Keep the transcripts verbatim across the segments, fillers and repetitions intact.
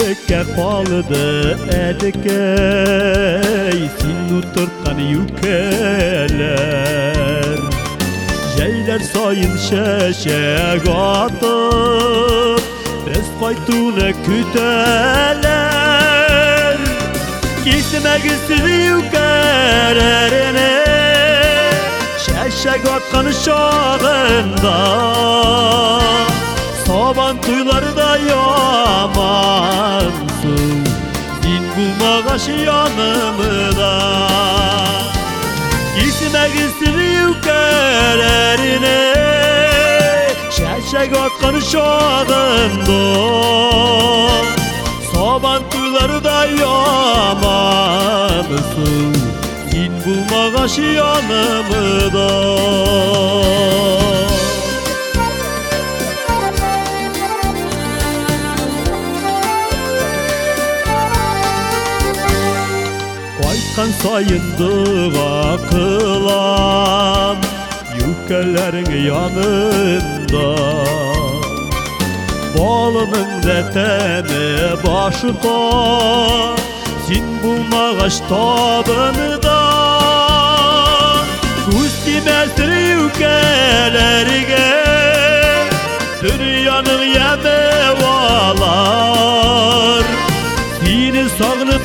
yürekке kaldı edekey sin uturtkan yükeler Jeyler sayın şeşek atıp es kaytune küteler Kisme gitsin yükelerine Şeşek atkan şağında Saban tuylarda yamansın Din bulmağaş yanımda Gitme gitsin yükelerine Şeşek atkan şağında Saban tuylarda yamansın Din bulmağaş yanımda Kan sayındığa kılan Yükelerin yanında Balının deteni başında Sin bulmağaç tabında Kustimestir yükelerine Dünyanın yemevalar Seni sağınıp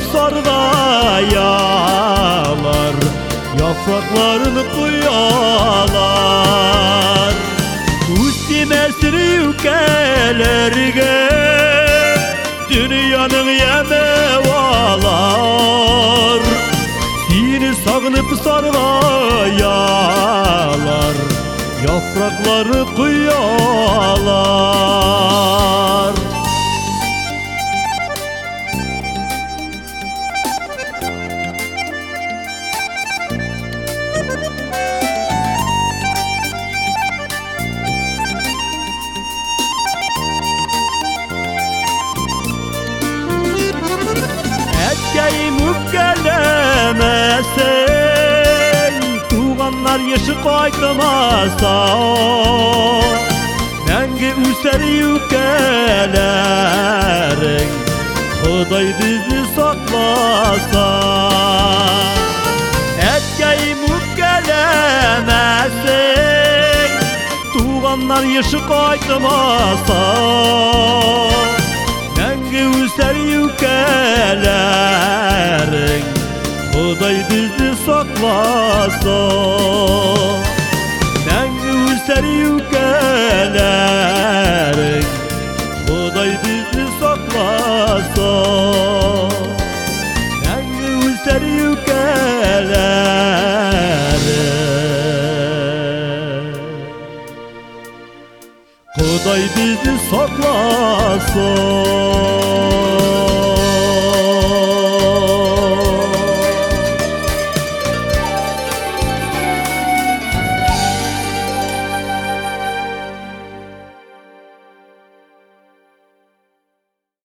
sardayalar Yapraklarını kuyalar Üstümesir yükelerine Dünyanın yemevalar Seni sağınıp sardayalar Yaprakları kuyalar Gelemesen tuğanlar yaşı kaytmasa Nenge üser yükelerin Xuday bizi saklasa Etkeyim gelemesen tuğanlar yaşı kaytmasa Nenge üser yükelerin Xuday bizi saklasa Nenge üser yükelerin Xuday bizi saklasa Nenge üser yükelerin Xuday bizi saklasa